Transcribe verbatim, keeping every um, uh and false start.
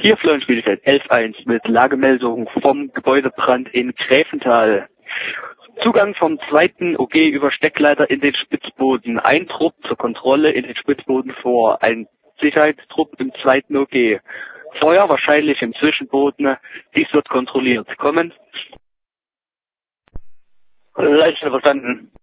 Hier Florian-Spielfeld elf eins mit Lagemeldung vom Gebäudebrand in Gräfenthal. Zugang vom zweiten O G über Steckleiter in den Spitzboden. Ein Trupp zur Kontrolle in den Spitzboden vor. Ein Sicherheitstrupp im zweiten O G. Feuer wahrscheinlich im Zwischenboden. Dies wird kontrolliert. Kommen. Leicht verstanden.